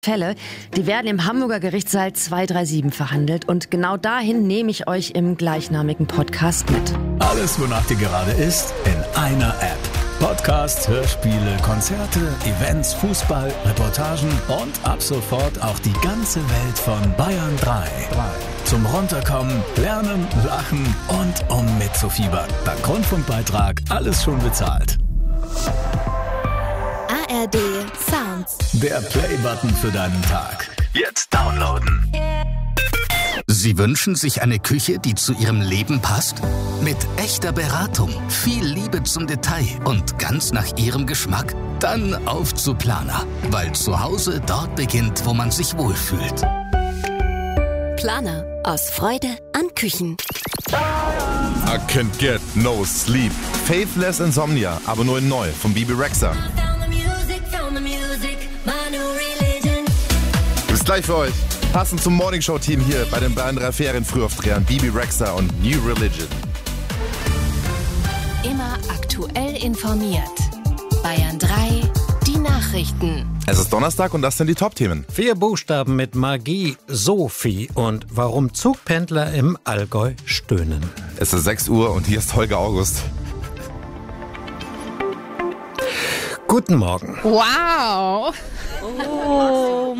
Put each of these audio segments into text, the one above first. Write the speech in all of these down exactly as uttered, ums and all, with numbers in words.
Fälle, die werden im Hamburger Gerichtssaal zwei drei sieben verhandelt und genau dahin nehme ich euch im gleichnamigen Podcast mit. Alles, wonach dir gerade ist, in einer App. Podcasts, Hörspiele, Konzerte, Events, Fußball, Reportagen und ab sofort auch die ganze Welt von Bayern drei. Zum Runterkommen, Lernen, Lachen und um mitzufiebern. Dank Rundfunkbeitrag alles schon bezahlt. A R D Sounds. Der Play-Button für deinen Tag. Jetzt downloaden. Sie wünschen sich eine Küche, die zu Ihrem Leben passt? Mit echter Beratung, viel Liebe zum Detail und ganz nach Ihrem Geschmack? Dann auf zu Planer, weil zu Hause dort beginnt, wo man sich wohlfühlt. Planer. Aus Freude an Küchen. I can't get no sleep. Faithless Insomnia, aber nur in neu von Bebe Rexha. Bis gleich für euch. Passend zum Morningshow-Team hier bei den Bayern drei Ferien Frühaufdrehern Bebe Rexha und New Religion. Immer aktuell informiert. Bayern drei, die Nachrichten. Es ist Donnerstag und das sind die Top-Themen. Vier Buchstaben mit Magie, Sophie und warum Zugpendler im Allgäu stöhnen. Es ist sechs Uhr und hier ist Holger August. Guten Morgen. Wow. Oh,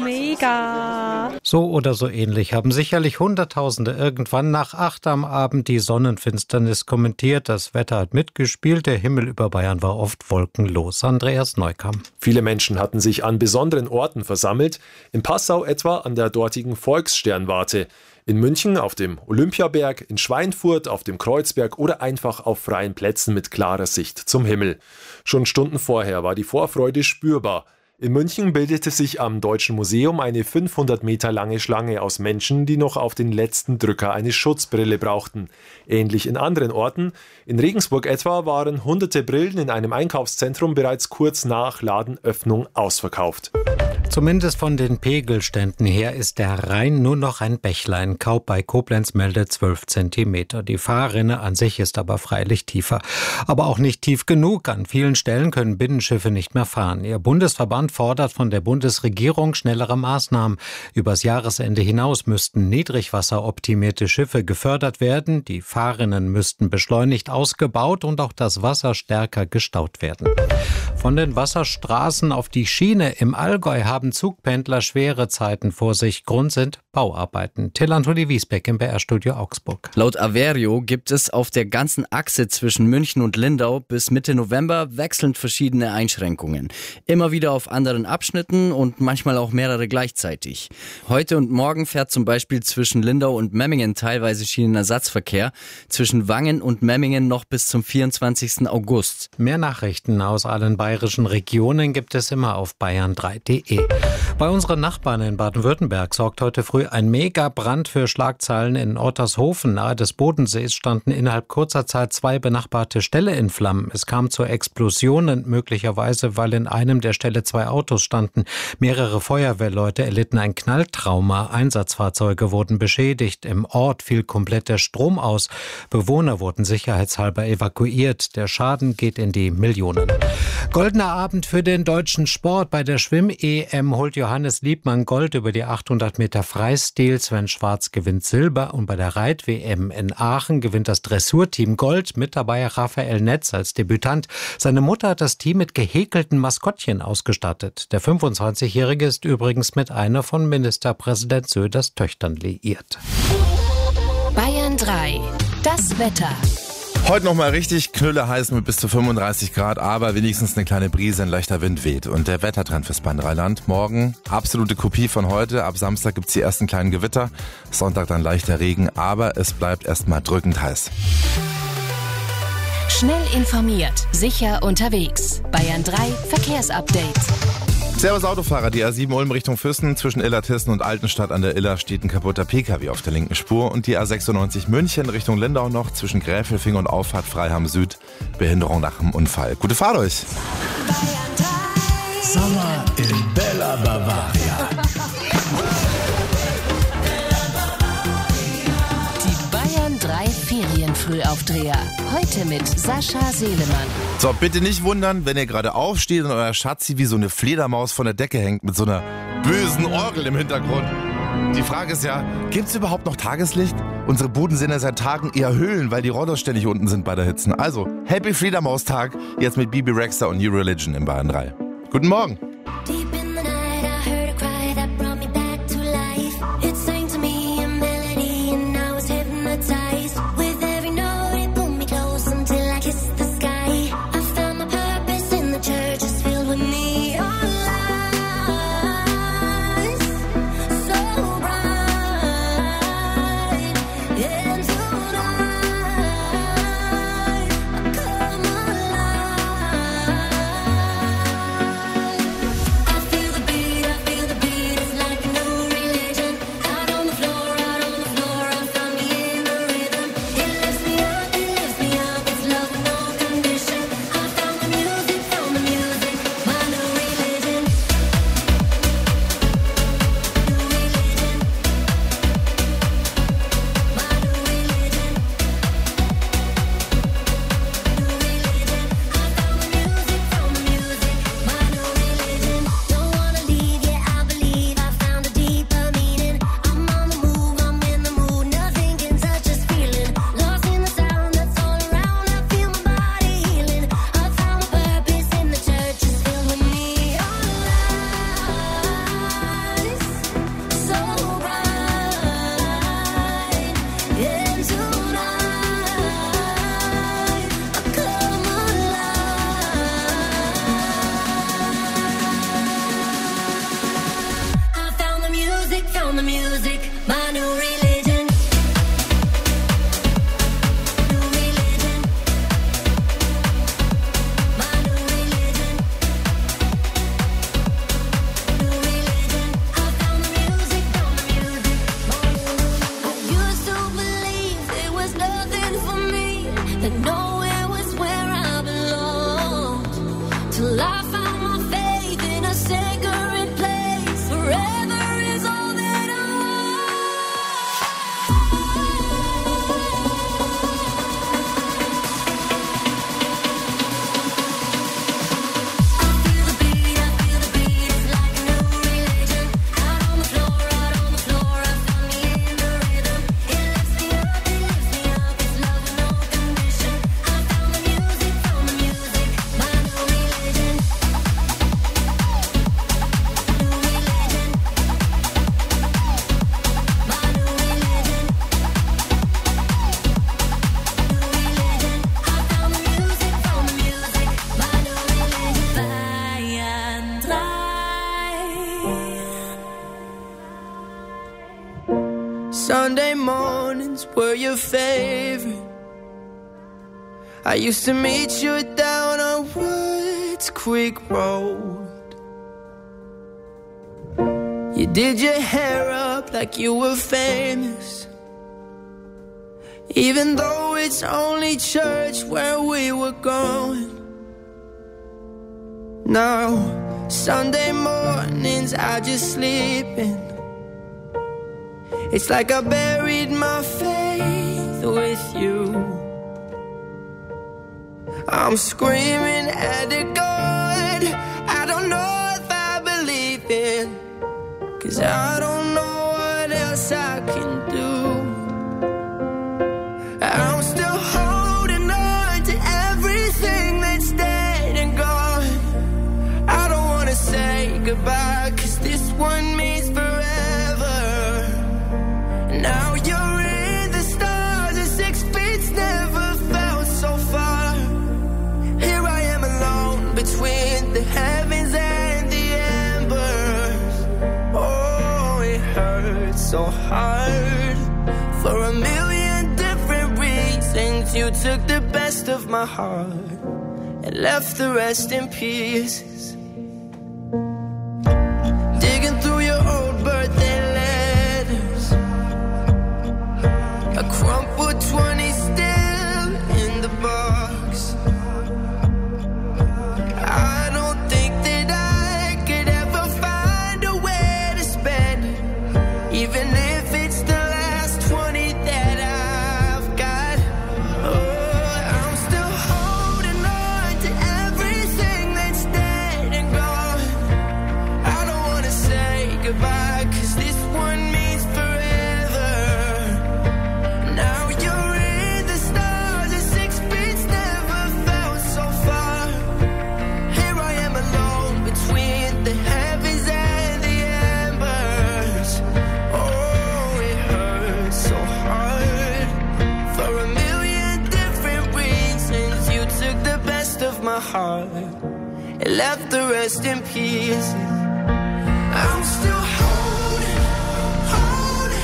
mega. So oder so ähnlich haben sicherlich Hunderttausende irgendwann nach acht am Abend die Sonnenfinsternis kommentiert. Das Wetter hat mitgespielt, der Himmel über Bayern war oft wolkenlos. Andreas Neukamp. Viele Menschen hatten sich an besonderen Orten versammelt, in Passau etwa an der dortigen Volkssternwarte, in München auf dem Olympiaberg, in Schweinfurt auf dem Kreuzberg oder einfach auf freien Plätzen mit klarer Sicht zum Himmel. Schon Stunden vorher war die Vorfreude spürbar. In München bildete sich am Deutschen Museum eine fünfhundert Meter lange Schlange aus Menschen, die noch auf den letzten Drücker eine Schutzbrille brauchten. Ähnlich in anderen Orten. In Regensburg etwa waren hunderte Brillen in einem Einkaufszentrum bereits kurz nach Ladenöffnung ausverkauft. Zumindest von den Pegelständen her ist der Rhein nur noch ein Bächlein. Kaub bei Koblenz meldet zwölf Zentimeter. Die Fahrrinne an sich ist aber freilich tiefer. Aber auch nicht tief genug. An vielen Stellen können Binnenschiffe nicht mehr fahren. Ihr Bundesverband fordert von der Bundesregierung schnellere Maßnahmen. Übers Jahresende hinaus müssten niedrigwasseroptimierte Schiffe gefördert werden. Die Fahrrinnen müssten beschleunigt ausgebaut und auch das Wasser stärker gestaut werden. Von den Wasserstraßen auf die Schiene im Allgäu haben Zugpendler schwere Zeiten vor sich. Grund sind Bauarbeiten. Till Anthony Wiesbeck im B R-Studio Augsburg. Laut Averio gibt es auf der ganzen Achse zwischen München und Lindau bis Mitte November wechselnd verschiedene Einschränkungen. Immer wieder auf anderen Abschnitten und manchmal auch mehrere gleichzeitig. Heute und morgen fährt zum Beispiel zwischen Lindau und Memmingen teilweise Schienenersatzverkehr, zwischen Wangen und Memmingen noch bis zum vierundzwanzigsten August. Mehr Nachrichten aus allen bayerischen Regionen gibt es immer auf bayern drei punkt de. Bei unseren Nachbarn in Baden-Württemberg sorgt heute früh ein Megabrand für Schlagzeilen. In Ottershofen nahe des Bodensees standen innerhalb kurzer Zeit zwei benachbarte Ställe in Flammen. Es kam zu Explosionen, möglicherweise weil in einem der Ställe zwei Autos standen. Mehrere Feuerwehrleute erlitten ein Knalltrauma. Einsatzfahrzeuge wurden beschädigt. Im Ort fiel komplett der Strom aus. Bewohner wurden sicherheitshalber evakuiert. Der Schaden geht in die Millionen. Goldener Abend für den deutschen Sport. Bei der Schwimm-E M holt Johannes Liebmann Gold über die achthundert Meter Freistil. Sven Schwarz gewinnt Silber. Und bei der Reit-W M in Aachen gewinnt das Dressurteam Gold. Mit dabei Raphael Netz als Debütant. Seine Mutter hat das Team mit gehäkelten Maskottchen ausgestattet. Der fünfundzwanzigjährige ist übrigens mit einer von Ministerpräsident Söders Töchtern liiert. Bayern drei. Das Wetter. Heute nochmal richtig knülleheiß mit bis zu fünfunddreißig Grad, aber wenigstens eine kleine Brise, ein leichter Wind weht. Und der Wettertrend fürs Bayern-Rheinland. Morgen absolute Kopie von heute. Ab Samstag gibt's die ersten kleinen Gewitter. Sonntag dann leichter Regen, aber es bleibt erstmal drückend heiß. Schnell informiert, sicher unterwegs. Bayern drei Verkehrsupdate. Servus Autofahrer, die A sieben Ulm Richtung Füssen. Zwischen Illertissen und Altenstadt an der Iller steht ein kaputter Pkw auf der linken Spur. Und die A sechsundneunzig München Richtung Lindau noch zwischen Gräfelfing und Auffahrt Freiham Süd. Behinderung nach dem Unfall. Gute Fahrt euch! Sommer in Bella Bavaria. Die Bayern drei Ferienfrühaufdreher. Heute mit Sascha Selemann. So, bitte nicht wundern, wenn ihr gerade aufsteht und euer Schatzi wie so eine Fledermaus von der Decke hängt mit so einer bösen Orgel im Hintergrund. Die Frage ist ja, gibt's überhaupt noch Tageslicht? Unsere Buden sind ja seit Tagen eher Höhlen, weil die Rollers ständig unten sind bei der Hitze. Also, Happy Fledermaustag, jetzt mit Bibi Rexha und New Religion in Bayern drei. Guten Morgen. Sunday mornings were your favorite. I used to meet you down on Woods Creek Road. You did your hair up like you were famous, even though it's only church where we were going. Now, Sunday mornings I just sleep in. It's like I buried my faith with you. I'm screaming at a God I don't know if I believe in, 'cause I don't know what else I can do. I'm still holding on to everything that's dead and gone. I don't wanna say goodbye, 'cause this one means forever. Now you're in the stars and six feet's never felt so far. Here I am alone between the heavens and the embers. Oh, it hurts so hard. For a million different reasons, you took the best of my heart and left the rest in pieces. Digging through your old birthday letters, a crumpled twenty still in the box. I don't think that I could ever find a way to spend it, even if it's the last twenty that I've got. Oh, I'm still holding on to everything that's dead heart. It left the rest in peace. I'm still holding, holding,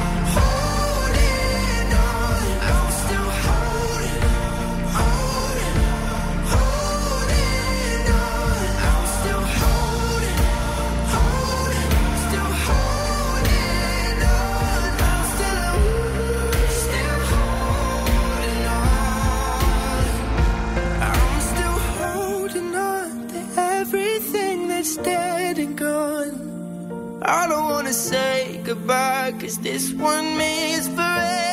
holding on. I'm still holding, holding, holding on. I'm still holding, holding, still holding on. I'm still, still holding on. I'm still holding on to everything that's dead and gone. I don't wanna say goodbye, cause this one means forever.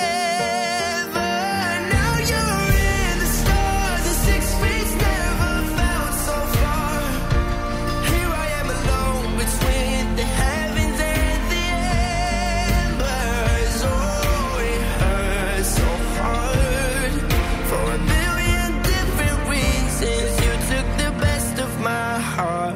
Now you're in the stars, the six feet never felt so far. Here I am alone between the heavens and the embers. Oh, it hurts so hard. For a million different reasons, you took the best of my heart.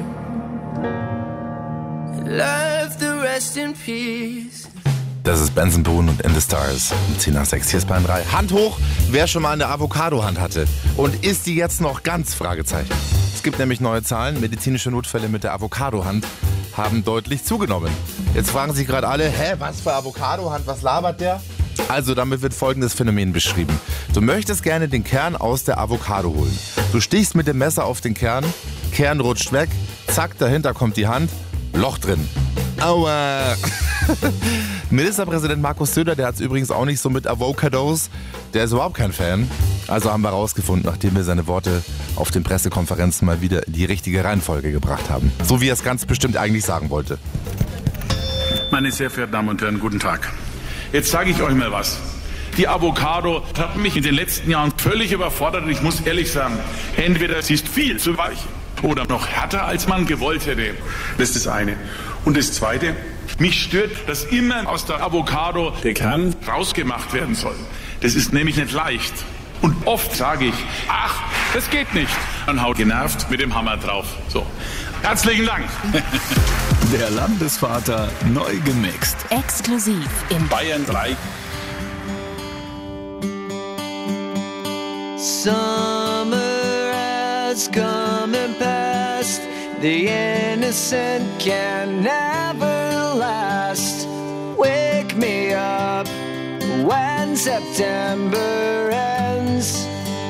Love the rest in peace. Das ist Benson Boone und In the Stars. Um zehn nach sechs, hier ist Bayern drei. Hand hoch, wer schon mal eine Avocado-Hand hatte. Und ist die jetzt noch ganz? Fragezeichen. Es gibt nämlich neue Zahlen. Medizinische Notfälle mit der Avocado-Hand haben deutlich zugenommen. Jetzt fragen sich gerade alle, hä, was für Avocado-Hand, was labert der? Also damit wird folgendes Phänomen beschrieben. Du möchtest gerne den Kern aus der Avocado holen. Du stichst mit dem Messer auf den Kern, Kern rutscht weg, zack, dahinter kommt die Hand, Loch drin. Aua. Ministerpräsident Markus Söder, der hat es übrigens auch nicht so mit Avocados. Der ist überhaupt kein Fan. Also haben wir rausgefunden, nachdem wir seine Worte auf den Pressekonferenzen mal wieder in die richtige Reihenfolge gebracht haben. So wie er es ganz bestimmt eigentlich sagen wollte. Meine sehr verehrten Damen und Herren, guten Tag. Jetzt sage ich euch mal was. Die Avocado hat mich in den letzten Jahren völlig überfordert und ich muss ehrlich sagen, entweder sie ist viel zu weich oder noch härter, als man gewollt hätte. Das ist das eine. Und das zweite, mich stört, dass immer aus der Avocado der Kern rausgemacht werden soll. Das ist nämlich nicht leicht. Und oft sage ich, ach, das geht nicht. Dann haut genervt mit dem Hammer drauf. So. Herzlichen Dank. Der Landesvater neu gemixt. Exklusiv in Bayern drei. Summer has come and passed. The innocent can never last. Wake me up when September ends.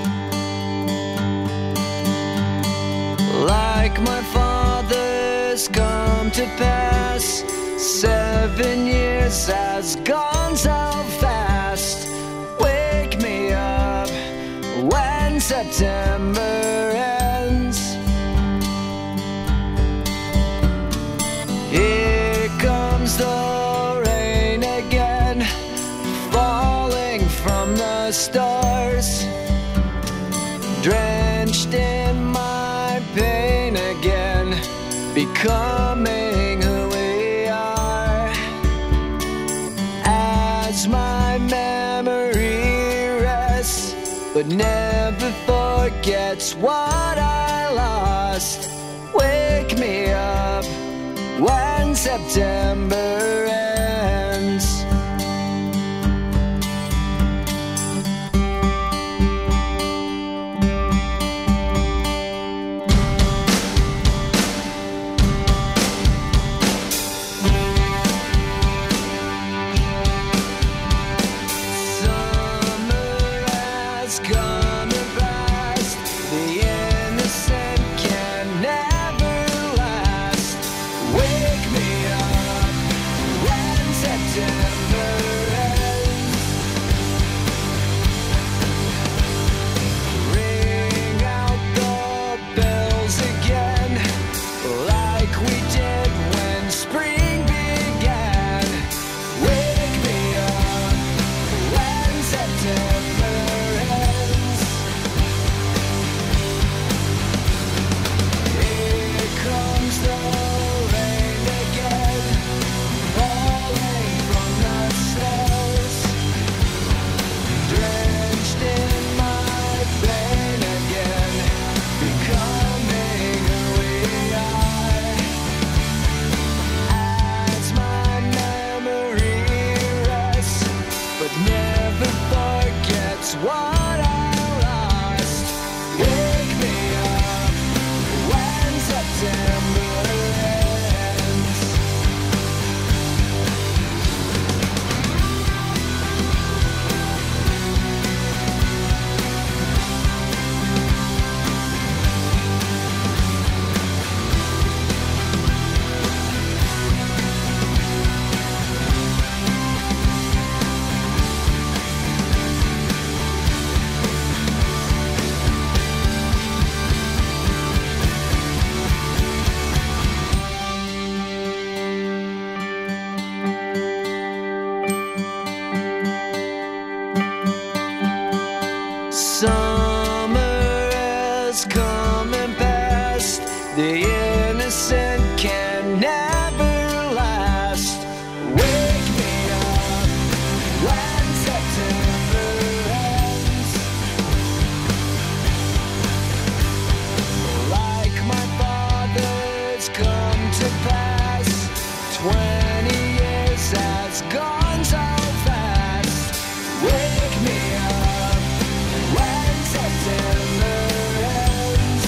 Like my father's come to pass. Seven years has gone so fast. Wake me up when September ends. Here comes the rain again, falling from the stars, drenched in my pain again, becoming who we are. As my memory rests, but never forgets what I lost. Wake me up when September ends. twenty years has gone so fast. Wake me up when September ends.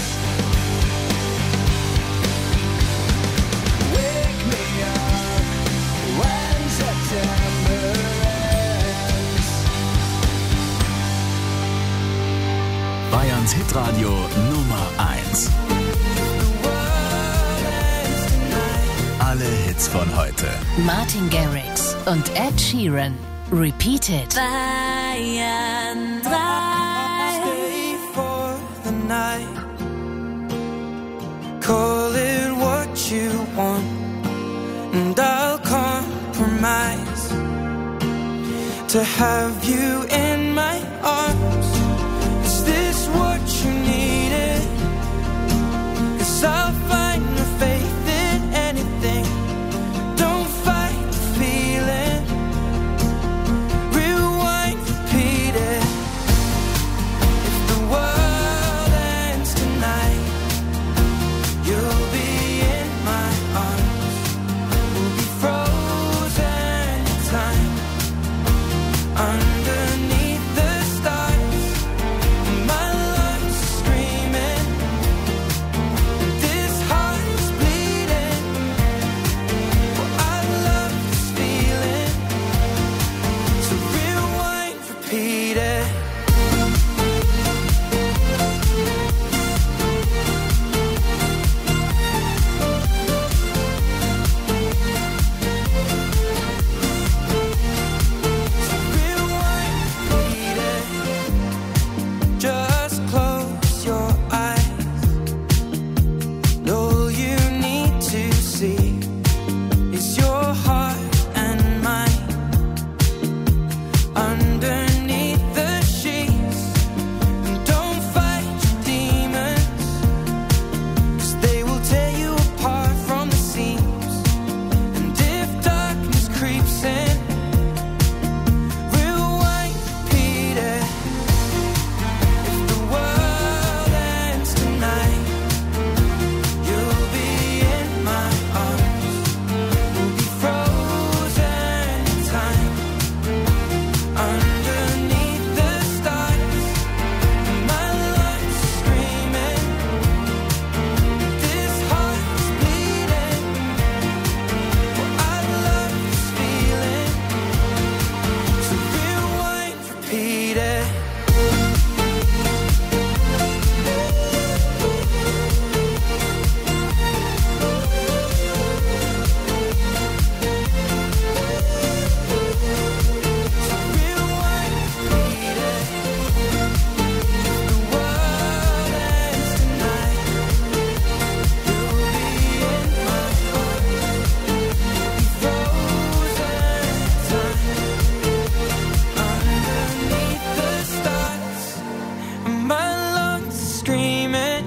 Wake me up when September ends. Bayerns Hitradio Nummer eins. Alle Hits von heute. Martin Garrix und Ed Sheeran. Repeated. Bayern drei. Stay for the night. Call it what you want, and I'll compromise to have you in my arms. Is this what you needed? 'Cause I'll find the faith in anything. Don't fight the feeling. Rewind, repeat it. If the world ends tonight, you'll be in my arms. We'll be frozen in time underneath the stars. My lungs are screaming. This heart is bleeding. Well, I love this feeling. So rewind, repeat it. Just close your eyes. All you need to see is your heart and mine underneath the sheets. And don't fight your demons, 'cause they will tear you apart from the seams. And if darkness creeps in, rewind, repeat it. If the world ends tonight, you'll be in my arms. We'll be frozen in time underneath the stars. My lungs are screaming. This heart is bleeding. Well, I love this feeling. So rewind, repeat it. My lungs are screaming.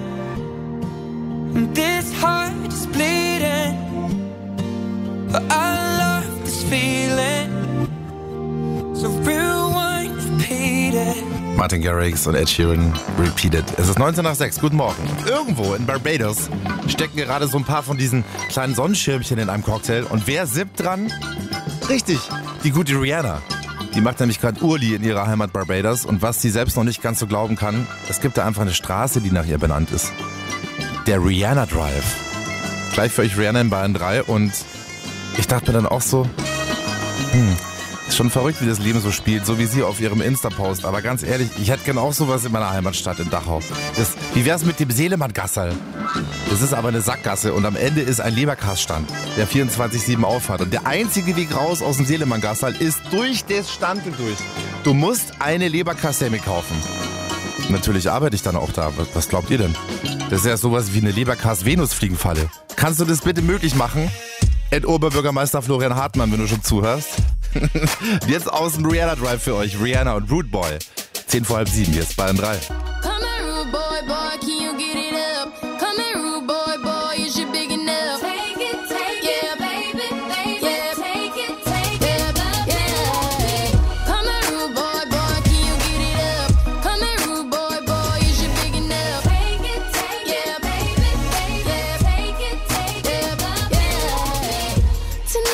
This heart is bleeding. But I love this feeling. So rewind, repeat it. Martin Garrix und Ed Sheeran, Repeated. Es ist neunzehn nach sechs. Guten Morgen. Irgendwo in Barbados stecken gerade so ein paar von diesen kleinen Sonnenschirmchen in einem Cocktail. Und wer sippt dran? Richtig, die gute Rihanna. Die macht nämlich gerade Urli in ihrer Heimat Barbados. Und was sie selbst noch nicht ganz so glauben kann, es gibt da einfach eine Straße, die nach ihr benannt ist. Der Rihanna Drive. Gleich für euch Rihanna in Bayern drei. Und ich dachte mir dann auch so, hm, ist schon verrückt, wie das Leben so spielt, so wie sie auf ihrem Insta-Post. Aber ganz ehrlich, ich hätte gern auch sowas in meiner Heimatstadt in Dachau. Das, wie wär's mit dem Seelemann-Gasserl? Das ist aber eine Sackgasse und am Ende ist ein Leberkaststand, der vierundzwanzig sieben aufhat. Und der einzige Weg raus aus dem Seelemann-Gasserl ist durch das Standel durch. Du musst eine Leberkassemme kaufen. Natürlich arbeite ich dann auch da. Was, was glaubt ihr denn? Das ist ja sowas wie eine Leberkass-Venus-Fliegenfalle. Kannst du das bitte möglich machen? Ed Oberbürgermeister Florian Hartmann, wenn du schon zuhörst. Jetzt aus dem Rihanna Drive für euch. Rihanna und Rude Boy. Zehn vor halb sieben, jetzt Bayern drei. Come here, rude boy, boy, can you get it up? Come here, rude boy, boy, is you big enough? Take it, take yeah, it, baby, baby, yeah, take it, take yeah, it, yeah. Come here, rude boy, boy, can you get it up? Come here, rude boy, boy, is you big enough? Take it, take yeah, baby, baby, yeah, take it, take yeah, yeah.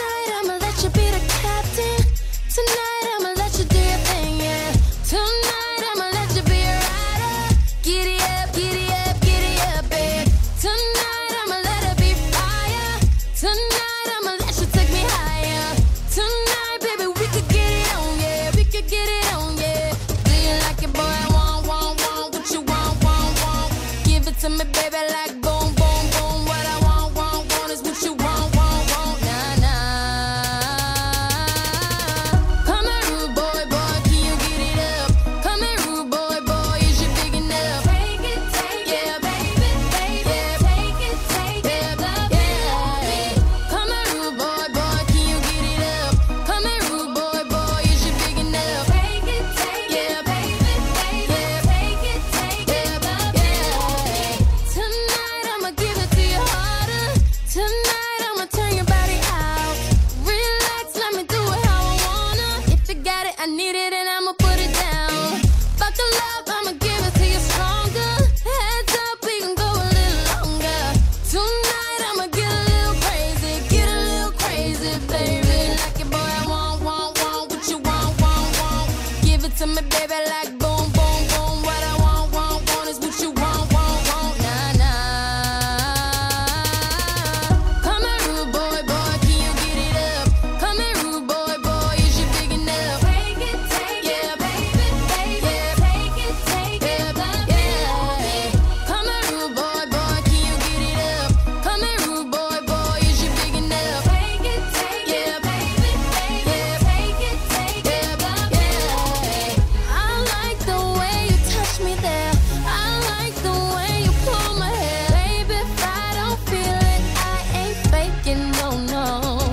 baby, like boom, boom, boom. What I want, want, want is what you want, want, want. Nah, nah. Come here, rude boy, boy, can you get it up? Come here, rude boy, boy, is you big enough? Take it, take it, baby, baby. Take it, take it, yeah. Come here, rude boy, boy, can you get it up? Come here, rude boy, boy, is you big enough? Take it, take it, baby, baby. Take it, take it, yeah. I like the way you touch me there. I like the way you pull my hair. Baby, if I don't feel it, I ain't faking, no, no.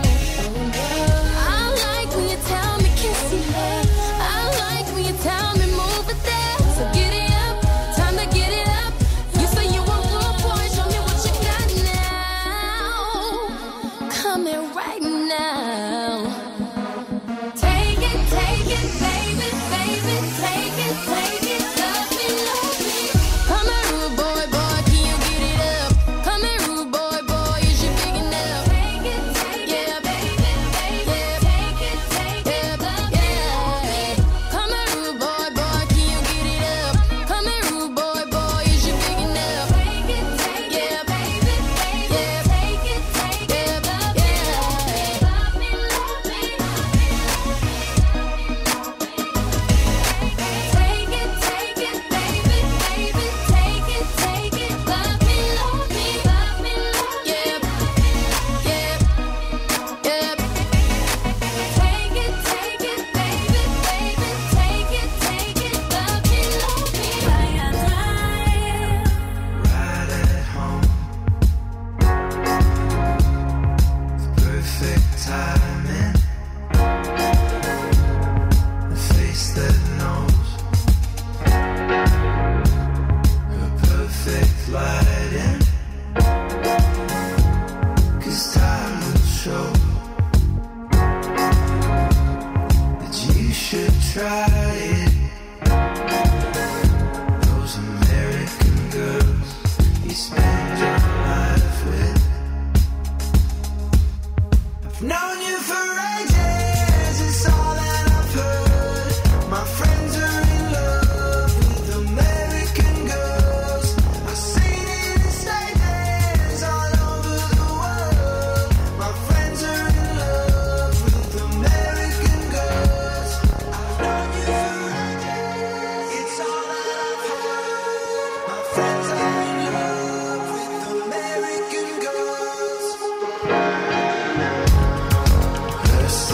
I like when you tell me kiss your hair. I like when you tell me move it there. So get it up, time to get it up. You say you want more boy, show me what you got now. Come here right now. Take it, take it, baby, baby, take it, take it, love me, love me. Come here, rude boy, boy, can you get it up? Come here, rude boy, boy, is you big enough? Take it, take it, baby, baby, take it, take it, love me, love me. Come here, rude boy, boy, can you get it up? Come here, rude boy, boy, is you big enough? Take it, take it, baby, baby, take it, take it, love me, love me, love me, love me. Take it, take it, baby, baby, take it, take it, love me, love me, love me, love me. Yep, yep, yep. Take it, take it, baby, baby, take it, take it, love me, love me. Right at home. Perfect timing. A face that knows. Her perfect lighting. 'Cause time will show that you should try it. Those American girls you spend your life with. I've known you for ages, it's all that I've heard. My friends are in love with American girls. I've seen it in stages all over the world. My friends are in love with American girls. I've known you for ages, it's all that I've heard. My friends are in love with American girls. Her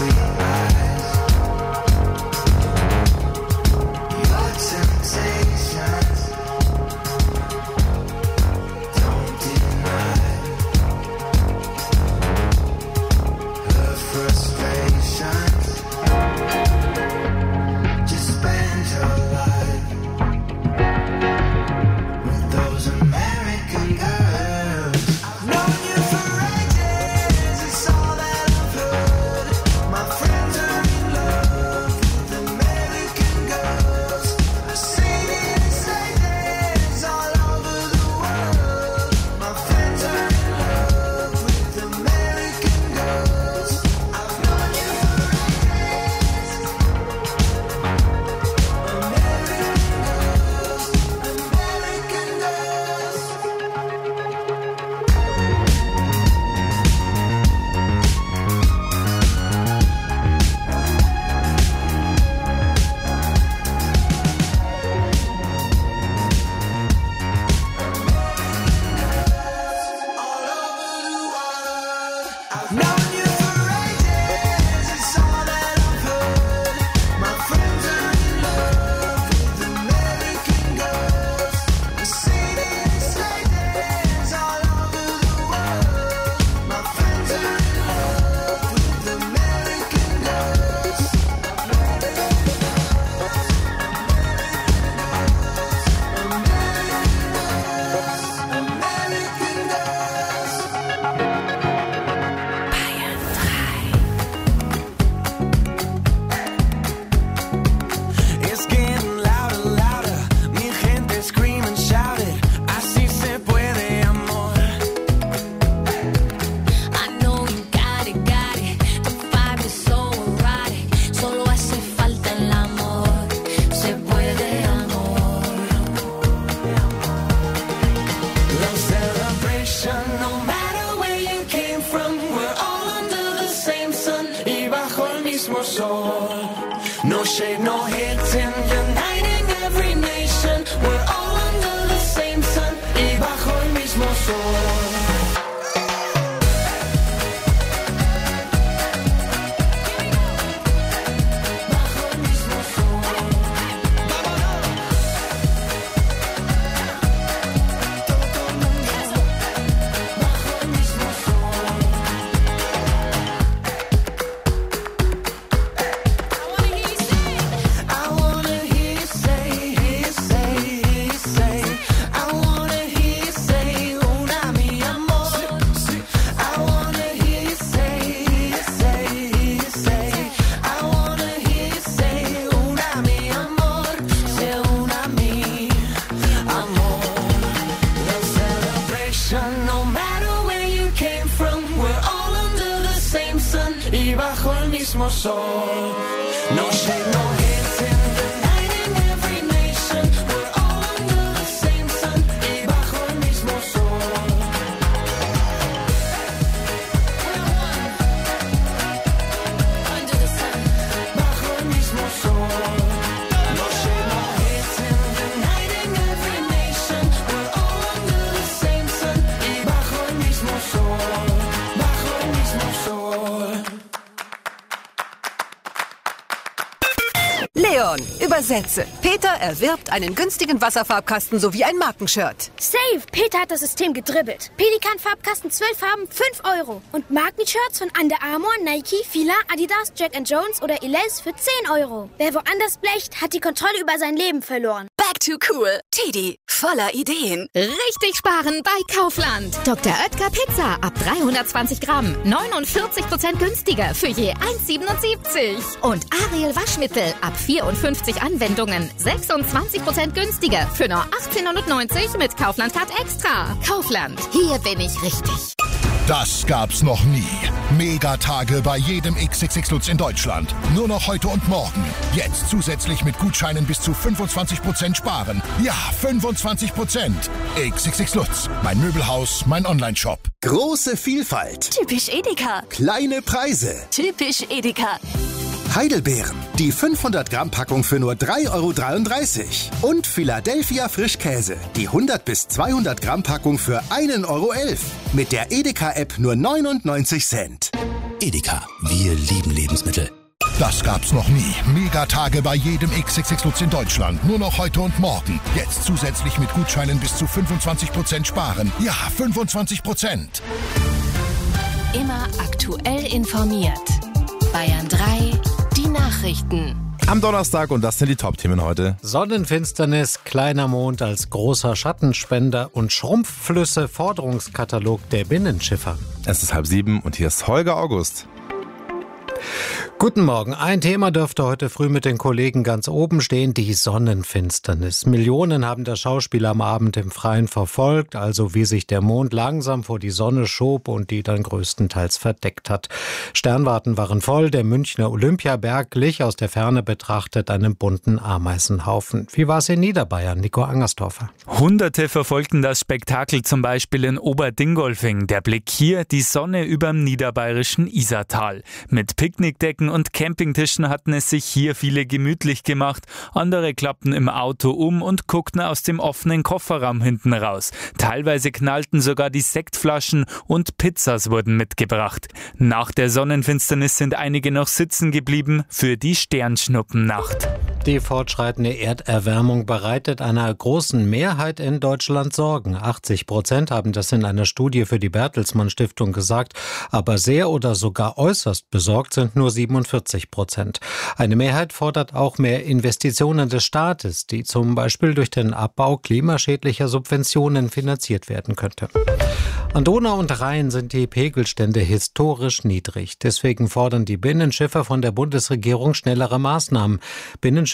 mismo sol. No shade, no hating, uniting every nation. We're all under the same sun y bajo el mismo sol. Sol. No shade, no hating, uniting every nation. We're all under the same sun y bajo el mismo sol. Under the sun, bajo el mismo sol. No shade, no hating, uniting every nation. We're all under the same sun y bajo el mismo sol. Bajo el mismo sol. Leon, übersetze. Peter erwirbt einen günstigen Wasserfarbkasten sowie ein Markenshirt. Save! Peter hat das System gedribbelt. Pelikan-Farbkasten zwölf Farben, fünf Euro. Und Markenshirts von Under Armour, Nike, Fila, Adidas, Jack and Jones oder Elize für zehn Euro. Wer woanders blecht, hat die Kontrolle über sein Leben verloren. Back to cool. Teddy, voller Ideen. Richtig sparen bei Kaufland. Doktor Oetker Pizza ab dreihundertzwanzig Gramm. neunundvierzig Prozent günstiger für je eins siebenundsiebzig. Und Ariel Waschmittel ab vierundfünfzig Anwendungen. sechsundzwanzig Prozent günstiger für nur achtzehnhundertneunzig mit Kaufland-Card Extra. Kaufland, hier bin ich richtig. Das gab's noch nie. Megatage bei jedem X X X Lutz in Deutschland. Nur noch heute und morgen. Jetzt zusätzlich mit Gutscheinen bis zu fünfundzwanzig Prozent sparen. Ja, fünfundzwanzig Prozent. X X X Lutz. Mein Möbelhaus, mein Onlineshop. Große Vielfalt. Typisch Edeka. Kleine Preise. Typisch Edeka. Heidelbeeren. Die fünfhundert Gramm Packung für nur drei Euro dreiunddreißig. Und Philadelphia Frischkäse. Die hundert bis zweihundert Gramm Packung für ein Euro elf. Mit der Edeka-App nur neunundneunzig Cent. Edeka, wir lieben Lebensmittel. Das gab's noch nie. Megatage bei jedem X X X Lutz in Deutschland. Nur noch heute und morgen. Jetzt zusätzlich mit Gutscheinen bis zu fünfundzwanzig Prozent sparen. Ja, fünfundzwanzig Prozent. Immer aktuell informiert. Bayern drei, die Nachrichten. Am Donnerstag, und das sind die Top-Themen heute. Sonnenfinsternis, kleiner Mond als großer Schattenspender und Schrumpfflüsse, Forderungskatalog der Binnenschiffer. Es ist halb sieben und hier ist Holger August. Guten Morgen. Ein Thema dürfte heute früh mit den Kollegen ganz oben stehen, die Sonnenfinsternis. Millionen haben das Schauspiel am Abend im Freien verfolgt, also wie sich der Mond langsam vor die Sonne schob und die dann größtenteils verdeckt hat. Sternwarten waren voll, der Münchner Olympiaberg glich aus der Ferne betrachtet einem bunten Ameisenhaufen. Wie war es in Niederbayern, Nico Angersdorfer? Hunderte verfolgten das Spektakel zum Beispiel in Oberdingolfing. Der Blick hier, die Sonne überm niederbayerischen Isartal. Mit Picknickdecken und Campingtischen hatten es sich hier viele gemütlich gemacht. Andere klappten im Auto um und guckten aus dem offenen Kofferraum hinten raus. Teilweise knallten sogar die Sektflaschen und Pizzas wurden mitgebracht. Nach der Sonnenfinsternis sind einige noch sitzen geblieben für die Sternschnuppennacht. Die fortschreitende Erderwärmung bereitet einer großen Mehrheit in Deutschland Sorgen. achtzig Prozent haben das in einer Studie für die Bertelsmann Stiftung gesagt. Aber sehr oder sogar äußerst besorgt sind nur siebenundvierzig Prozent. Eine Mehrheit fordert auch mehr Investitionen des Staates, die zum Beispiel durch den Abbau klimaschädlicher Subventionen finanziert werden könnte. An Donau und Rhein sind die Pegelstände historisch niedrig. Deswegen fordern die Binnenschiffer von der Bundesregierung schnellere Maßnahmen. Binnenschiffer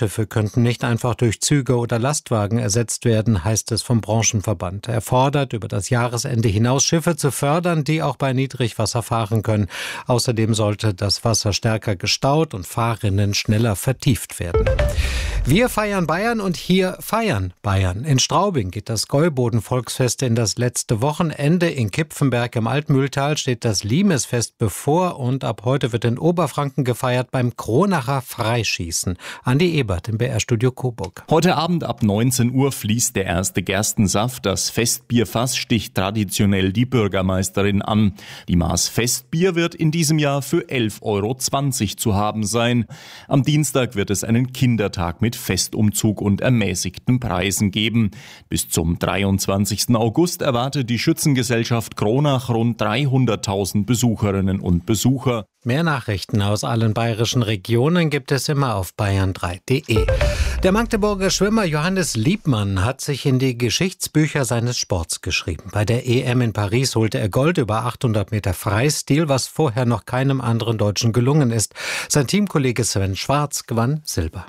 Schiffe könnten nicht einfach durch Züge oder Lastwagen ersetzt werden, heißt es vom Branchenverband. Er fordert, über das Jahresende hinaus Schiffe zu fördern, die auch bei Niedrigwasser fahren können. Außerdem sollte das Wasser stärker gestaut und Fahrrinnen schneller vertieft werden. Wir feiern Bayern und hier feiern Bayern. In Straubing geht das Gäuboden-Volksfest in das letzte Wochenende. In Kipfenberg im Altmühltal steht das Limesfest bevor und ab heute wird in Oberfranken gefeiert beim Kronacher Freischießen. Andi Ebert im B R-Studio Coburg. Heute Abend ab neunzehn Uhr fließt der erste Gerstensaft. Das Festbierfass sticht traditionell die Bürgermeisterin an. Die Maß Festbier wird in diesem Jahr für elf Euro zwanzig zu haben sein. Am Dienstag wird es einen Kindertag mit Festumzug und ermäßigten Preisen geben. Bis zum dreiundzwanzigsten August erwartet die Schützengesellschaft Kronach rund dreihunderttausend Besucherinnen und Besucher. Mehr Nachrichten aus allen bayerischen Regionen gibt es immer auf bayern drei punkt de. Der Magdeburger Schwimmer Johannes Liebmann hat sich in die Geschichtsbücher seines Sports geschrieben. Bei der E M in Paris holte er Gold über achthundert Meter Freistil, was vorher noch keinem anderen Deutschen gelungen ist. Sein Teamkollege Sven Schwarz gewann Silber.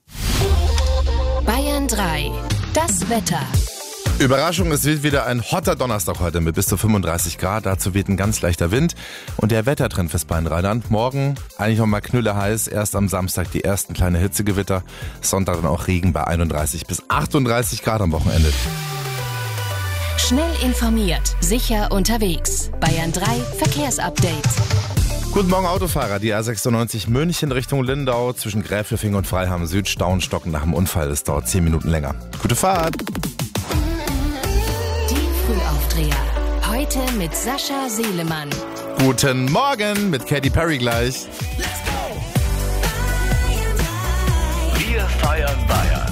Bayern drei. Das Wetter. Überraschung, es wird wieder ein hotter Donnerstag heute mit bis zu fünfunddreißig Grad. Dazu weht ein ganz leichter Wind. Und der Wettertrend fürs Bayern-Rheinland. Morgen eigentlich noch mal knülle heiß. Erst am Samstag die ersten kleine Hitzegewitter. Sonntag dann auch Regen bei einunddreißig bis achtunddreißig Grad am Wochenende. Schnell informiert, sicher unterwegs. Bayern drei Verkehrsupdate. Guten Morgen Autofahrer, die A sechsundneunzig München Richtung Lindau zwischen Gräfelfing und Freiham Süd stauen stocken nach dem Unfall. Es dauert zehn Minuten länger. Gute Fahrt! Die Frühaufdreher. Heute mit Sascha Selemann. Guten Morgen mit Katy Perry gleich. Wir feiern Bayern.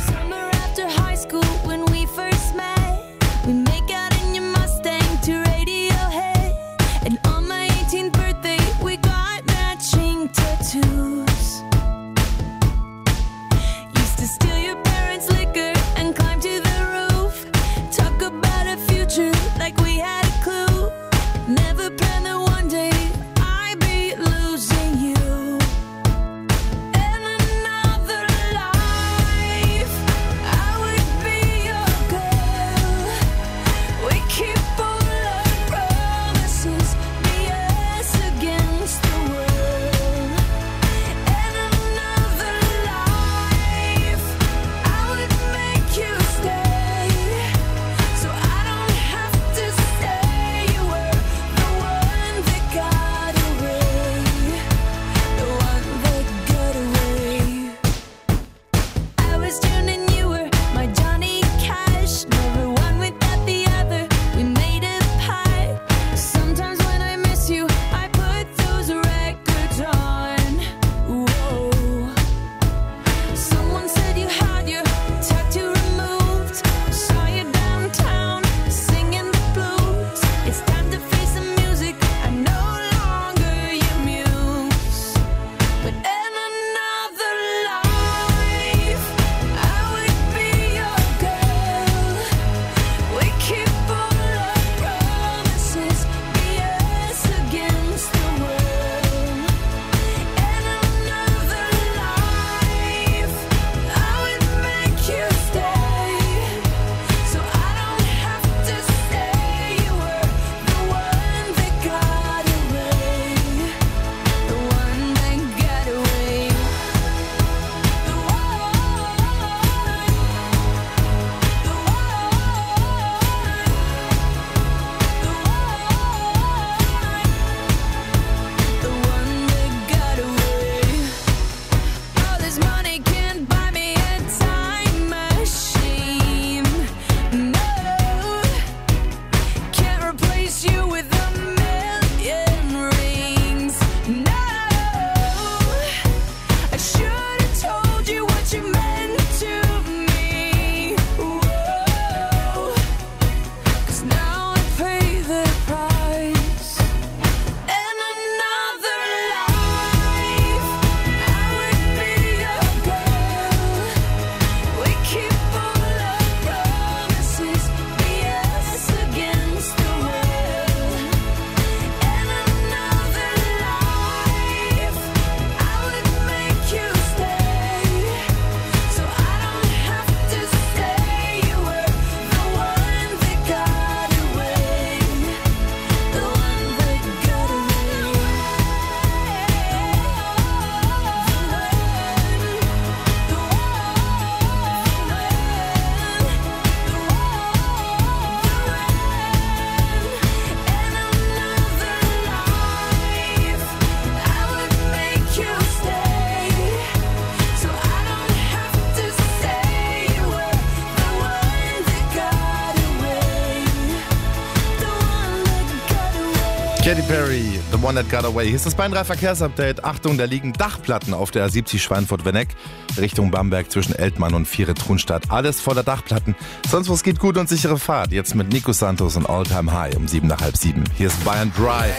Katy Perry, The One That Got Away. Hier ist das Bayern drei Verkehrsupdate. Achtung, da liegen Dachplatten auf der A siebzig Schweinfurt-Wenneck Richtung Bamberg zwischen Eltmann und Viere-Trunstadt. Alles voller Dachplatten. Sonst was geht, gut und sichere Fahrt. Jetzt mit Nico Santos und All Time High um sieben nach halb sieben. Hier ist Bayern drei.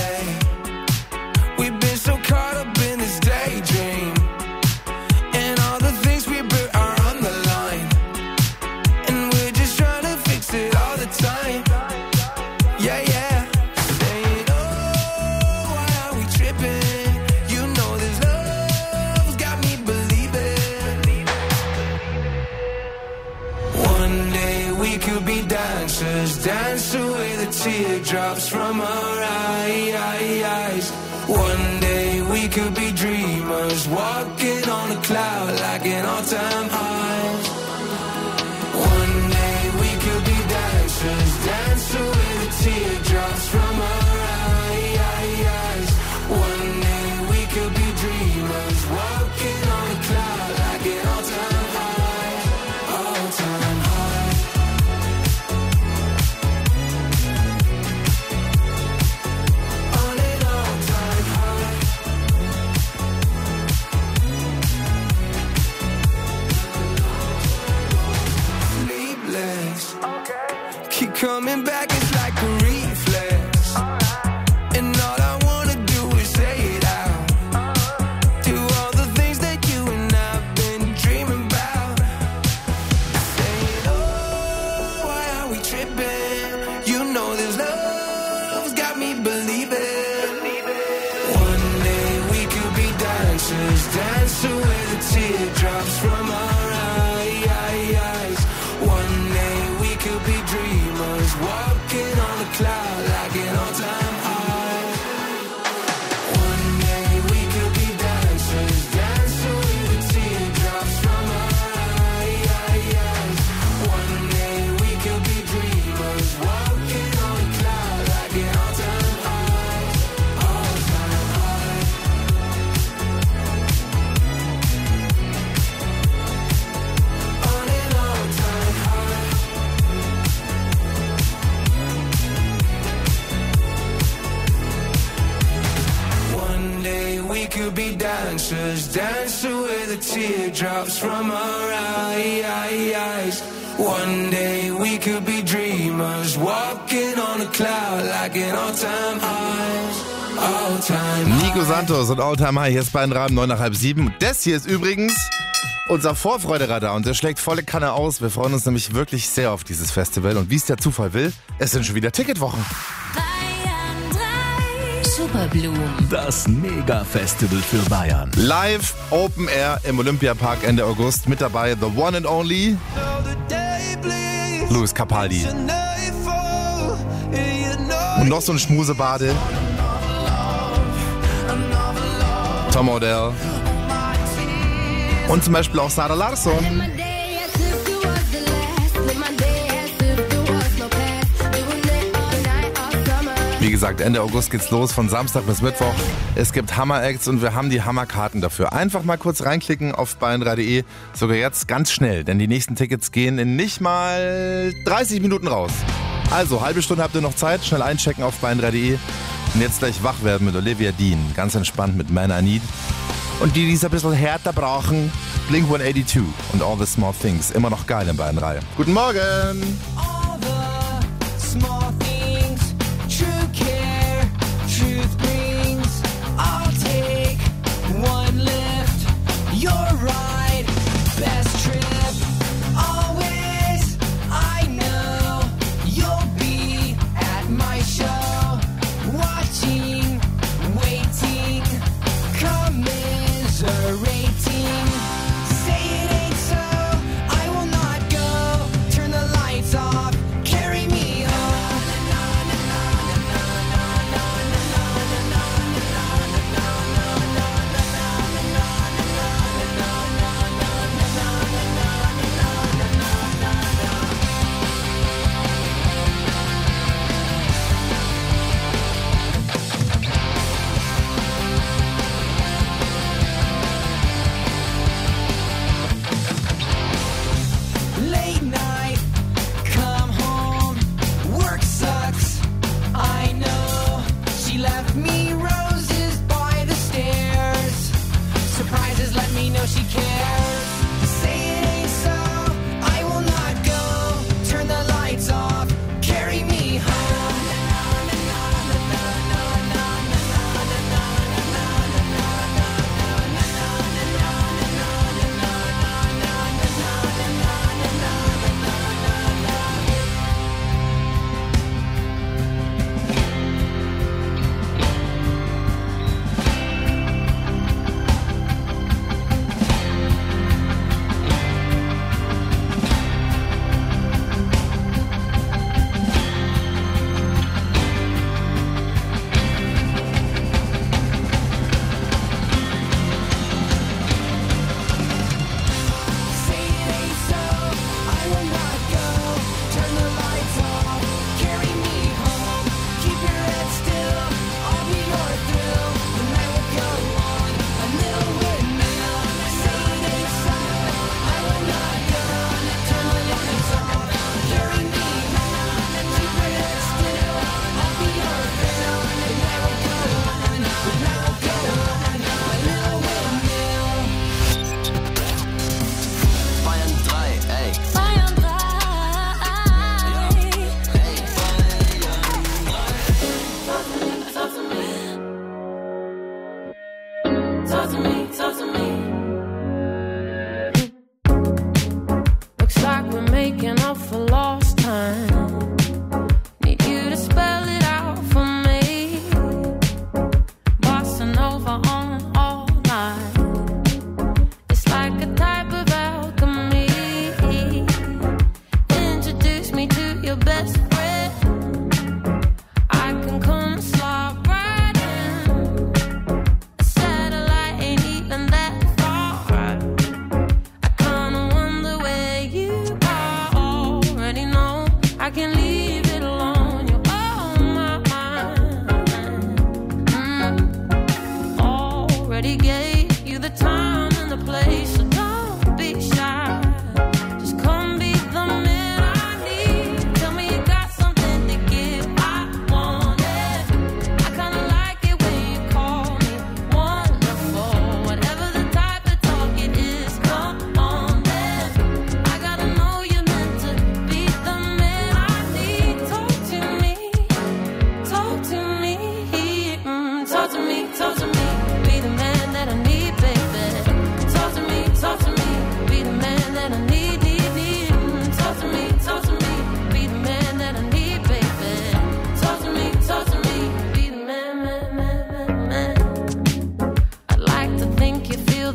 We've been so caught up in this daydream, and all the things we built are on the line, and we're just trying to fix it all the time. Yeah, yeah. Saying, oh, why are we tripping? You know this love's got me believing. One day we could be dancers, dance away the teardrops from our eyes. One day we could be dreamers, walking on a cloud like an all-time high. One day we could be dancers, dance away the teardrops from our eyes. One day we could be dreamers, walking on a cloud like an all-time high, all-time high. On an all-time high. Sleepless. Keep coming back, it's like a reflex. And all I wanna do is say it out. Do all the things that you and I've been dreaming about. Saying, oh, why are we tripping? You know this love's got me believing. One day we could be dancers, dance away the teardrops from our eyes. One day we could be dreamers, walking on a cloud like an all-time high. One day we could be dancers, dance away the teardrops from our eyes. One day we could be dreamers, walking on a cloud like an all-time high, all-time high. On an all-time high. One day we could be dancers, dance away the teardrops from our eyes. One day we could be dreamers, walking on a cloud like an all-time high, all-time high. Nico Santos und All Time High. Hier ist Bayern drei, neun nach halb sieben. Das hier ist übrigens unser Vorfreuderadar und der schlägt volle Kanne aus. Wir freuen uns nämlich wirklich sehr auf dieses Festival. Und wie es der Zufall will, es sind schon wieder Ticketwochen. Superblumen. Das Mega-Festival für Bayern. Live Open Air im Olympiapark Ende August. Mit dabei The One and Only Louis Capaldi. Und noch so ein Schmusebade. Tom Odell. Und zum Beispiel auch Sarah Larsson. Wie gesagt, Ende August geht's los, von Samstag bis Mittwoch. Es gibt Hammer-Acts und wir haben die Hammerkarten dafür. Einfach mal kurz reinklicken auf bayern drei punkt de, sogar jetzt ganz schnell, denn die nächsten Tickets gehen in nicht mal dreißig Minuten raus. Also, halbe Stunde habt ihr noch Zeit, schnell einchecken auf bayern drei punkt de und jetzt gleich wach werden mit Olivia Dean, ganz entspannt mit Man I Need. Und die, die es ein bisschen härter brauchen, Blink hundertzweiundachtzig und All the Small Things, immer noch geil in Bayern drei. Guten Morgen! All the small things, true care, truth brings. I'll take one lift, you're right, best trip. Always, I know you'll be at my show, watching, waiting, commiserating. Say it ain't so, I will not go. Turn the lights off, carry me home.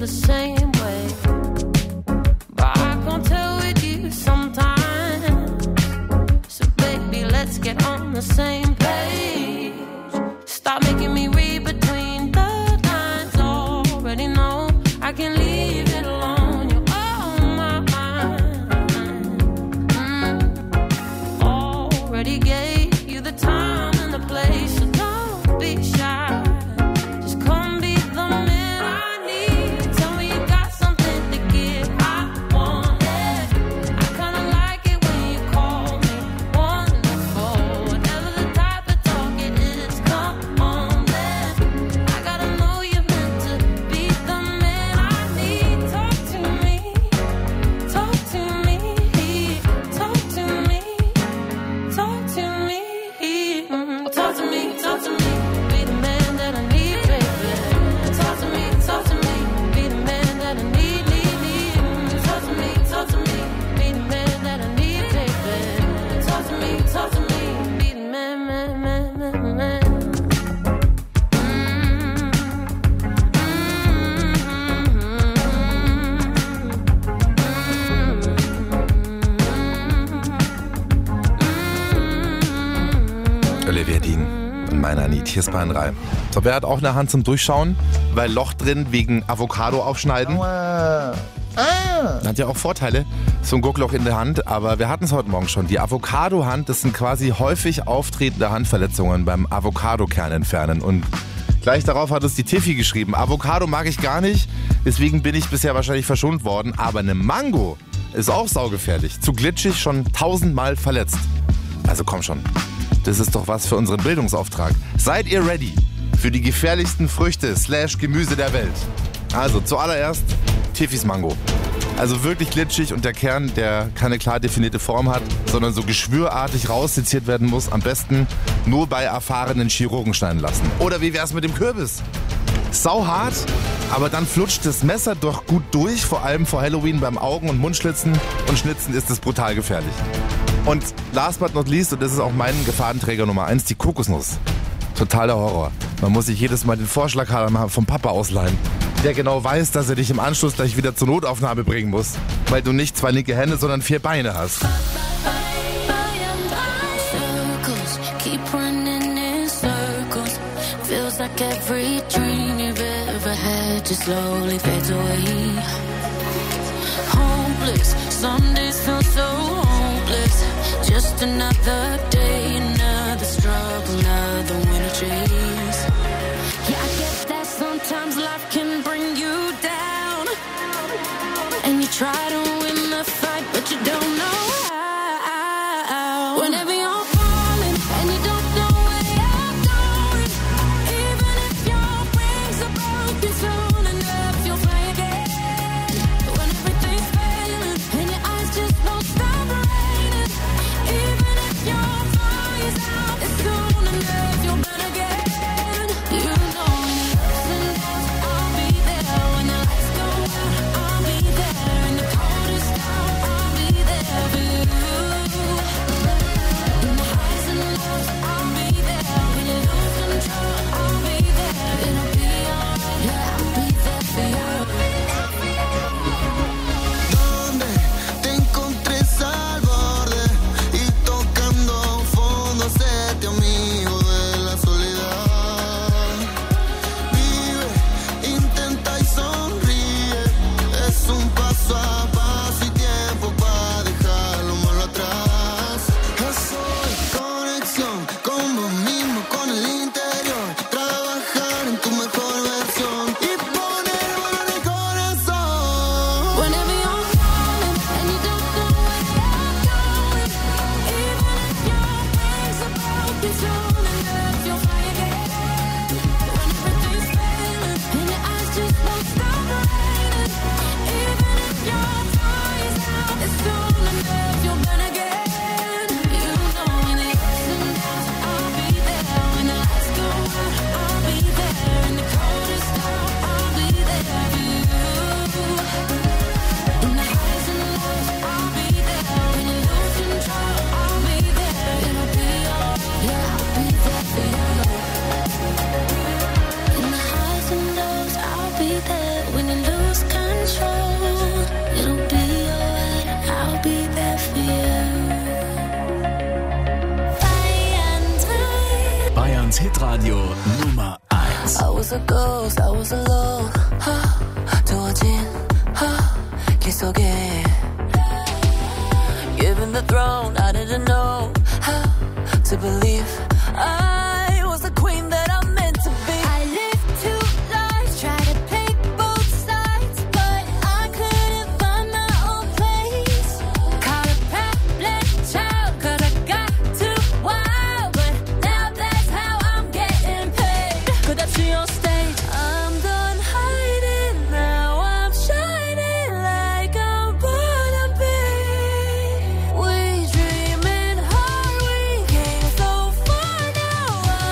the same way. But I can't tell with you sometimes. So baby, let's get on the same page. Stop making me read between the lines. Already know I can leave it alone. You're on my mind. Mm. Already gave you the time and the place, so don't be shy. Just come be the man I need. Tell me you got something to give. I want it. I kinda like it when you call me wonderful. Never the type of talk it is. Come on then. I gotta know you're meant to be the man I need. Talk to me. Talk to me. Talk to me. Talk to me. Mm, Talk to me. Talk to me. Be the man that I need, baby. Talk to me. Talk to me. Be the man that I need, need, need. Mm, Talk to me. Talk to me. Be the man that I need, baby. Talk to me. Talk to me. Be the man, man, man, man, man. Olivia Dean und meiner Need. Hier ist Bayern drei. So, wer hat auch eine Hand zum Durchschauen? Weil Loch drin wegen Avocado aufschneiden. Ah. Hat ja auch Vorteile, so ein Guckloch in der Hand, aber wir hatten es heute Morgen schon. Die Avocado-Hand, das sind quasi häufig auftretende Handverletzungen beim Avocadokern entfernen. Und gleich darauf hat es die Tiffy geschrieben. Avocado mag ich gar nicht, deswegen bin ich bisher wahrscheinlich verschont worden. Aber eine Mango ist auch saugefährlich. Zu glitschig, schon tausendmal verletzt. Also komm schon. Das ist doch was für unseren Bildungsauftrag. Seid ihr ready für die gefährlichsten Früchte slash Gemüse der Welt? Also zuallererst Tiffys Mango. Also wirklich glitschig und der Kern, der keine klar definierte Form hat, sondern so geschwürartig rausseziert werden muss, am besten nur bei erfahrenen Chirurgen schneiden lassen. Oder wie wär's mit dem Kürbis? Sauhart, aber dann flutscht das Messer doch gut durch, vor allem vor Halloween beim Augen- und Mundschlitzen und Schnitzen ist es brutal gefährlich. Und last but not least, und das ist auch mein Gefahrenträger Nummer eins, die Kokosnuss. Totaler Horror. Man muss sich jedes Mal den Vorschlaghammer vom Papa ausleihen, der genau weiß, dass er dich im Anschluss gleich wieder zur Notaufnahme bringen muss, weil du nicht zwei linke Hände, sondern vier Beine hast. Circles keep running in circles. Feels like every dream you've ever had just slowly fades away. Hopeless, some days feel so hopeless. Just another day, another struggle, another winter chase. Yeah, I get that sometimes life can bring you down, and you try to win the fight, but you don't know how. Whenever you're falling and you don't know where you're going, even if your wings are broken, soon enough you'll fly again. When everything's failing and your eyes just won't stop raining, even if your fire's out, it's soon enough you'll burn again. You know when the ups and downs, I'll be there. When the lights go out, I'll be there. In the cold Hitradio Nummer eins. I was a ghost, I was alone. 두어진 길 속에 Given the throne, I didn't know how to believe I was the queen that I'm meant to be. I lived two lives, tried to pick both sides, but I couldn't find my own place. Caught a pet child, cause I got too wild, but now that's how I'm getting paid. Could I see on stage? I'm done hiding, now I'm shining like I'm born to be. We dreaming hard, we came so far, now I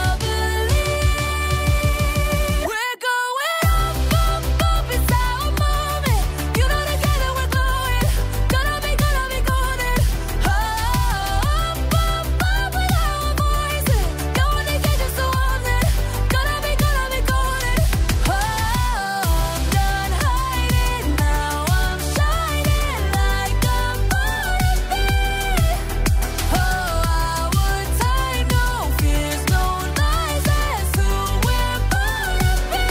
believe. We're going up, up, up, it's our moment. You know together we're glowing. Gonna be, gonna be golden. Up, up, up with our voices. Going to get you so on it. Gonna be, gonna be golden. Oh, I'm done hiding, now I'm shining like I'm born to be. Oh, our time, no fears, no lies, that's who we're born to be.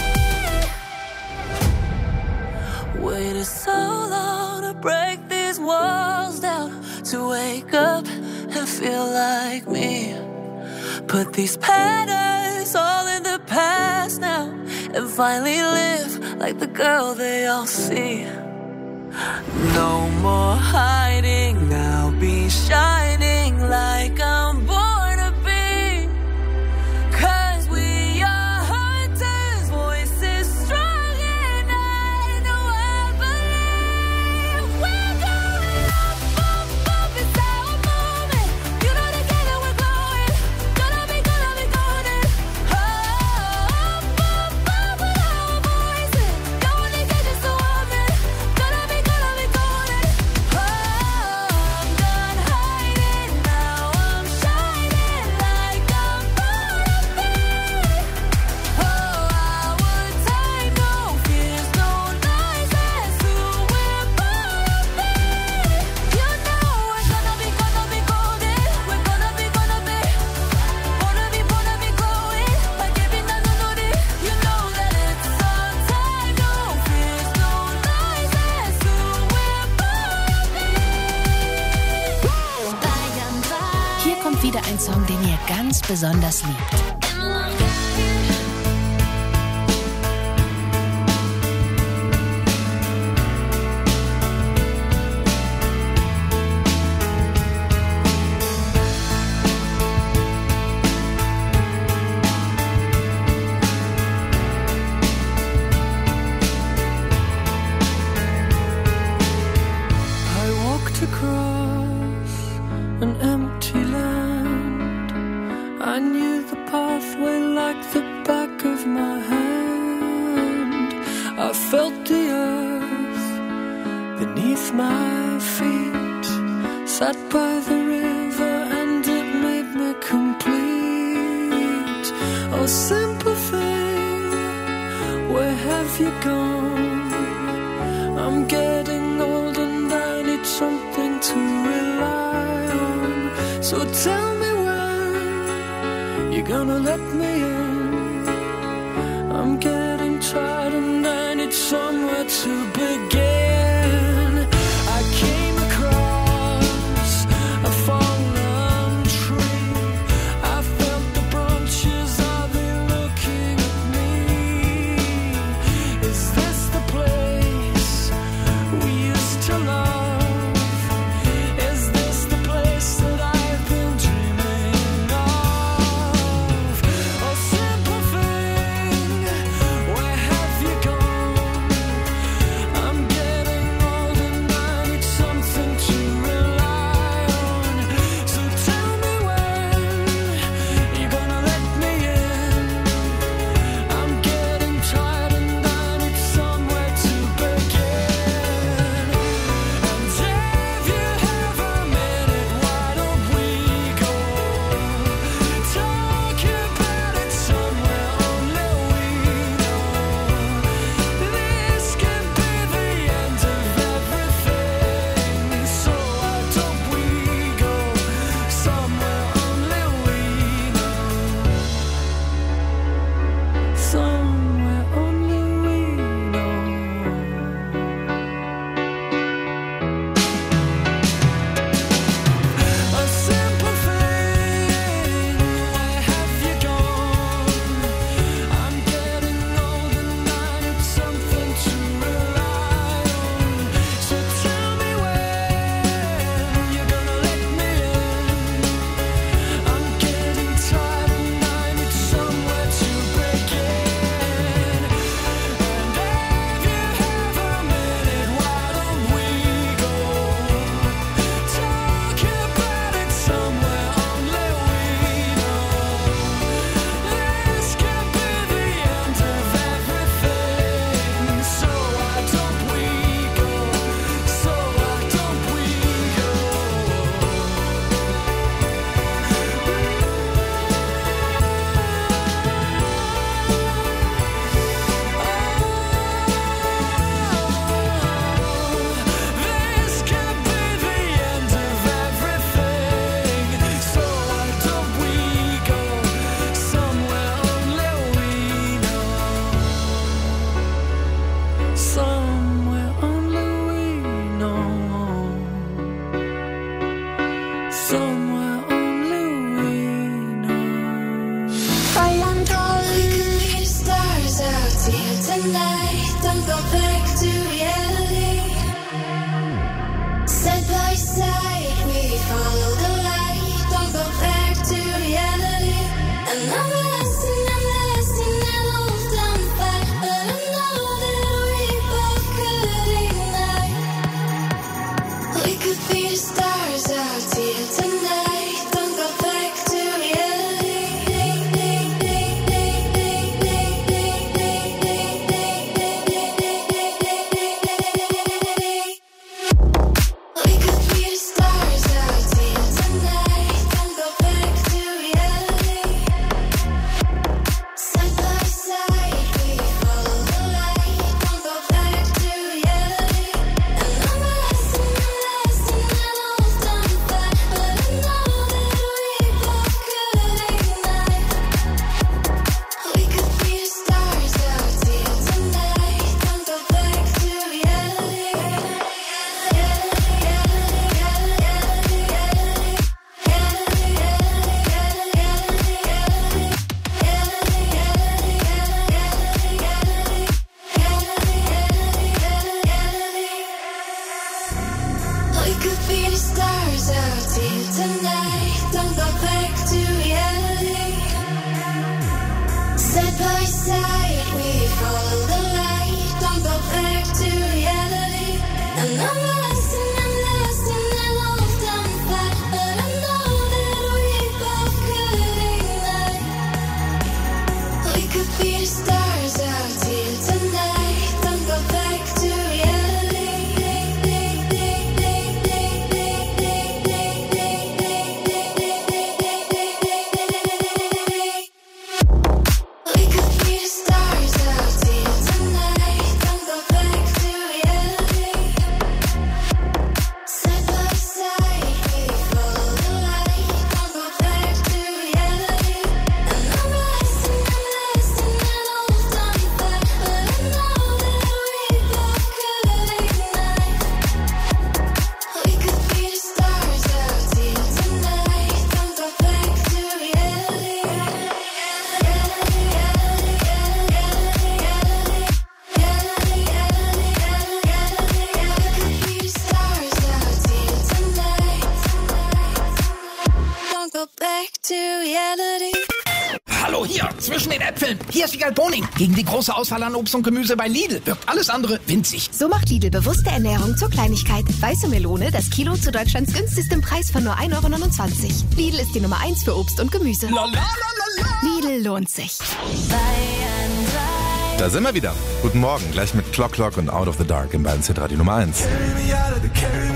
Waited so long to break these walls down, to wake up and feel like me. Put these patterns all in the past now, and finally live like the girl they all see. No more hiding, I'll be shining like I'm born to be. Cause we are hunters, voices strong, and I know I believe. We're going up, up, up, it's our moment. You know together we're glowing. Gonna be, gonna be golden. Oh, up, up, up with our voices. Going to get you so on it. Gonna be, gonna be golden. Oh, I'm done hiding, now I'm shining like I'm born to be. Oh, our time, no fears, no lies, that's who we're born to be. You know we're gonna be, gonna be golden. We're gonna be, gonna be, gonna be, gonna be glowing like every night on it. You know that it's our time, no fears, no lies, that's who we're born to be. Hier kommt wieder ein Song, den ihr ganz besonders liebt. I walked across an empty land. I knew the pathway like the back of my hand. I felt the earth beneath my feet. Sat by the river and it made me complete. Oh, simple thing, where have you gone? I'm getting old and I need something to rely on. So tell me when you're gonna let me in. I'm getting tired and I need somewhere to begin. I came across a fallen tree. I felt the branches of it looking at me. Is this the place we used to love? Is this the place that I've been dreaming of? Oh, simple thing, where have you gone? I'm getting to reality. Side by side, we follow the light. Don't go back to reality. And I'm lasting, I'm lasting an old damn fight. But I know that we both could ignite. We could be the stars out here tonight. Don't go back to reality. We could be the stars out here tonight. Don't go back to reality. Side by side, we follow the light. Don't go back to reality. And I'm lasting, I'm lasting an old damn fight. But I know that we both could ignite. We could be the stars out here tonight. Don't go back to reality. We could be the stars out here tonight. Don't go back to reality. Side by side, we follow the light. Don't go back to reality. And I'm lasting, I'm lasting an old damn fight. But I know that we both could ignite. We could be the stars out here tonight. Don't go back to reality. We could be the stars out here tonight. Don't go back to reality. Side by side, we follow the light. Don't go back to reality. And I'm lasting, I'm lasting an old damn fight. But I know that we both could ignite. We could be the stars out here tonight. Don't go back to reality. Don't go back to reality. Hallo hier, zwischen den Äpfeln. Hier ist Wiegald Boning. Gegen die große Auswahl an Obst und Gemüse bei Lidl wirkt alles andere winzig. So macht Lidl bewusste Ernährung zur Kleinigkeit. Weiße Melone, das Kilo zu Deutschlands günstigstem Preis von nur ein Euro neunundzwanzig. Lidl ist die Nummer eins für Obst und Gemüse. Lidl lohnt sich. Da sind wir wieder. Guten Morgen, gleich mit Clock Clock und Out of the Dark im Bayern Z Radio Nummer eins. Carry me out of the, carry me